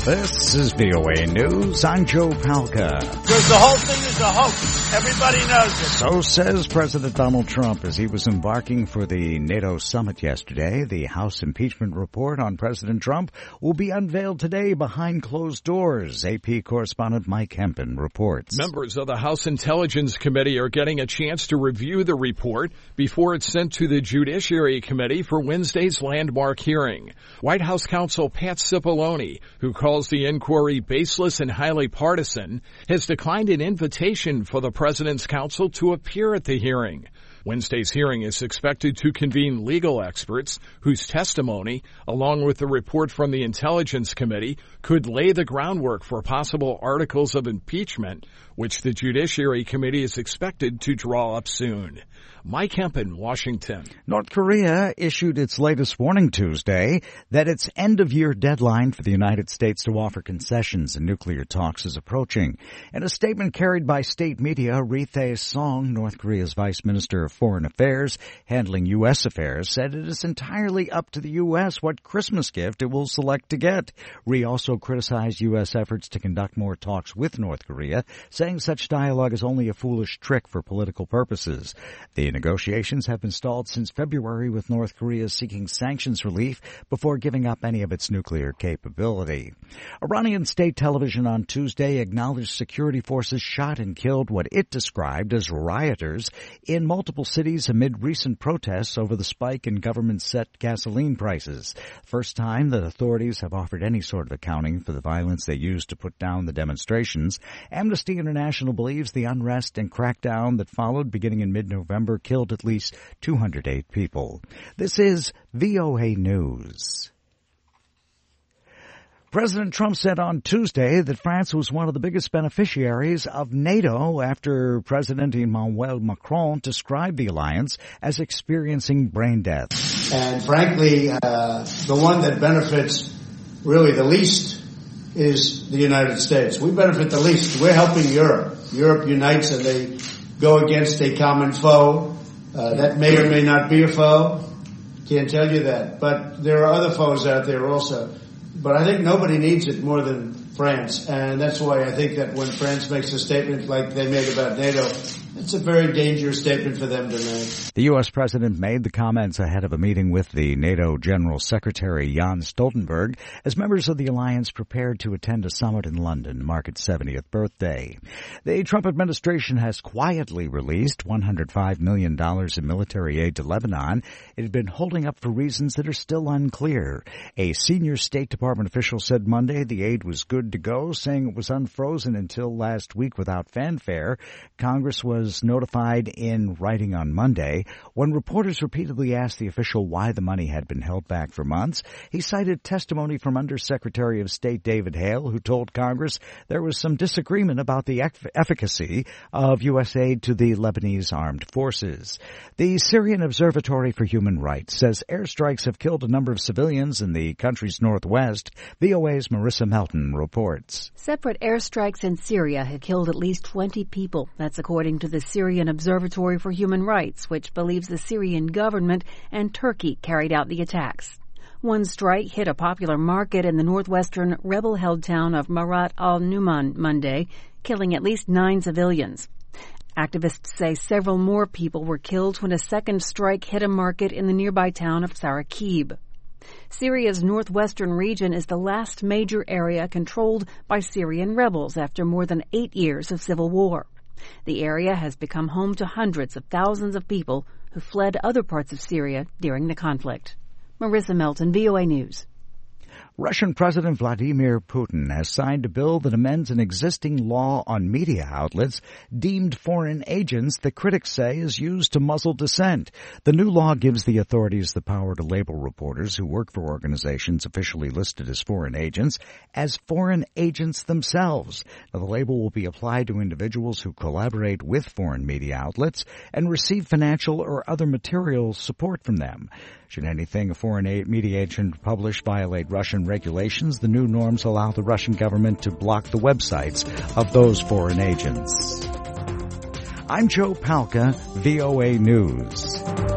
This is VOA News. I'm Joe Palca. Because the whole thing is a hoax. Everybody knows it. So says President Donald Trump as he was embarking for the NATO summit yesterday. The House impeachment report on President Trump will be unveiled today behind closed doors. AP correspondent Mike Hempen reports. Members of the House Intelligence Committee are getting a chance to review the report before it's sent to the Judiciary Committee for Wednesday's landmark hearing. White House counsel Pat Cipollone, who calls the inquiry baseless and highly partisan, has declined an invitation for the president's counsel to appear at the hearing. Wednesday's hearing is expected to convene legal experts whose testimony, along with the report from the Intelligence Committee, could lay the groundwork for possible articles of impeachment, which the Judiciary Committee is expected to draw up soon. Mike Hempen, Washington. North Korea issued its latest warning Tuesday that its end-of-year deadline for the United States to offer concessions in nuclear talks is approaching. In a statement carried by state media, Ri Thae-song, North Korea's Vice Minister of Foreign Affairs handling U.S. affairs, said it is entirely up to the U.S. what Christmas gift it will select to get. Ri also criticized U.S. efforts to conduct more talks with North Korea, saying such dialogue is only a foolish trick for political purposes. The negotiations have been stalled since February, with North Korea seeking sanctions relief before giving up any of its nuclear capability. Iranian state television on Tuesday acknowledged security forces shot and killed what it described as rioters in multiple cities amid recent protests over the spike in government-set gasoline prices. First time that authorities have offered any sort of accounting for the violence they used to put down the demonstrations. Amnesty International believes the unrest and crackdown that followed beginning in mid-November killed at least 208 people. This is VOA News. President Trump said on Tuesday that France was one of the biggest beneficiaries of NATO after President Emmanuel Macron described the alliance as experiencing brain death. And frankly, the one that benefits really the least is the United States. We benefit the least. We're helping Europe. Europe unites and they go against a common foe. That may or may not be a foe. Can't tell you that. But there are other foes out there also. But I think nobody needs it more than France. And that's why I think that when France makes a statement like they made about NATO, it's a very dangerous statement for them to make. The U.S. President made the comments ahead of a meeting with the NATO General Secretary Jens Stoltenberg as members of the alliance prepared to attend a summit in London to mark its 70th birthday. The Trump administration has quietly released $105 million in military aid to Lebanon. It had been holding up for reasons that are still unclear. A senior State Department official said Monday the aid was good to go, saying it was unfrozen until last week without fanfare. Congress was notified in writing on Monday. When reporters repeatedly asked the official why the money had been held back for months, he cited testimony from Undersecretary of State David Hale, who told Congress there was some disagreement about the efficacy of U.S. aid to the Lebanese armed forces. The Syrian Observatory for Human Rights says airstrikes have killed a number of civilians in the country's northwest. VOA's Marissa Melton reports. Separate airstrikes in Syria have killed at least 20 people. That's according to the Syrian Observatory for Human Rights, which believes the Syrian government and Turkey carried out the attacks. One strike hit a popular market in the northwestern rebel-held town of Marat al-Numan Monday, killing at least 9 civilians. Activists say several more people were killed when a second strike hit a market in the nearby town of Sarakib. Syria's northwestern region is the last major area controlled by Syrian rebels after more than 8 years of civil war. The area has become home to hundreds of thousands of people who fled other parts of Syria during the conflict. Marissa Melton, VOA News. Russian President Vladimir Putin has signed a bill that amends an existing law on media outlets deemed foreign agents that critics say is used to muzzle dissent. The new law gives the authorities the power to label reporters who work for organizations officially listed as foreign agents themselves. Now, the label will be applied to individuals who collaborate with foreign media outlets and receive financial or other material support from them. Should anything a foreign media agent publish violate Russian regulations, the new norms allow the Russian government to block the websites of those foreign agents. I'm Joe Palca, VOA News.